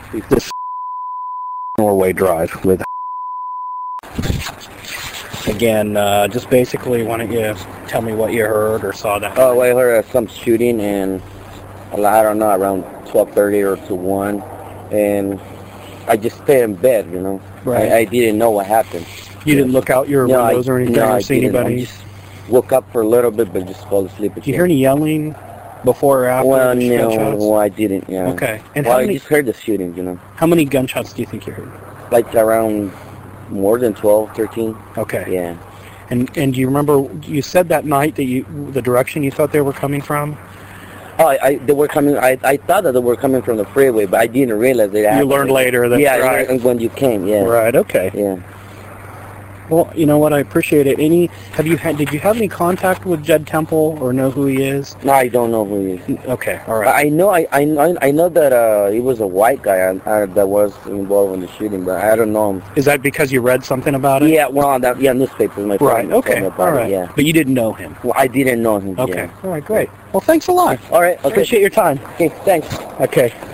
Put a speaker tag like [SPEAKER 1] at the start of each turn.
[SPEAKER 1] this Norway Drive with. Again, just basically, why don't you tell me what you heard or saw that?
[SPEAKER 2] Oh, well, I heard some shooting, and I don't know, around 12:30 or to 1, and I just stayed in bed, you know.
[SPEAKER 1] Right.
[SPEAKER 2] I didn't know what happened.
[SPEAKER 1] You didn't look out your windows or anything or see anybody?
[SPEAKER 2] I just woke up for a little bit, but just fell asleep again.
[SPEAKER 1] Did you hear any yelling before or after
[SPEAKER 2] well,
[SPEAKER 1] the gunshots?
[SPEAKER 2] No, I didn't, yeah.
[SPEAKER 1] Okay. And
[SPEAKER 2] well, I just heard the shooting, you know.
[SPEAKER 1] How many gunshots do you think you heard?
[SPEAKER 2] Like around more than 12, 13.
[SPEAKER 1] Okay.
[SPEAKER 2] Yeah.
[SPEAKER 1] And do you remember, you said that night that the direction you thought they were coming from?
[SPEAKER 2] Oh, they were coming. I thought that they were coming from the freeway, but I didn't realize they.
[SPEAKER 1] You learned later. That's
[SPEAKER 2] yeah,
[SPEAKER 1] right.
[SPEAKER 2] I learned when you came. Yeah.
[SPEAKER 1] Right. Okay.
[SPEAKER 2] Yeah.
[SPEAKER 1] Well, you know what? I appreciate it. Did you have any contact with Jed Temple or know who he is?
[SPEAKER 2] No, I don't know who he is.
[SPEAKER 1] Okay. All right.
[SPEAKER 2] I know that he was a white guy that was involved in the shooting, but I don't know him.
[SPEAKER 1] Is that because you read something about it?
[SPEAKER 2] Yeah. Well, newspapers. My
[SPEAKER 1] right.
[SPEAKER 2] friend
[SPEAKER 1] Okay.
[SPEAKER 2] told me about
[SPEAKER 1] all right.
[SPEAKER 2] it, yeah.
[SPEAKER 1] But you didn't know him.
[SPEAKER 2] Well, I didn't know him.
[SPEAKER 1] Okay.
[SPEAKER 2] Yeah.
[SPEAKER 1] All right. Great. Well, thanks a lot.
[SPEAKER 2] All right. Okay.
[SPEAKER 1] Appreciate your time.
[SPEAKER 2] Okay. Thanks.
[SPEAKER 1] Okay.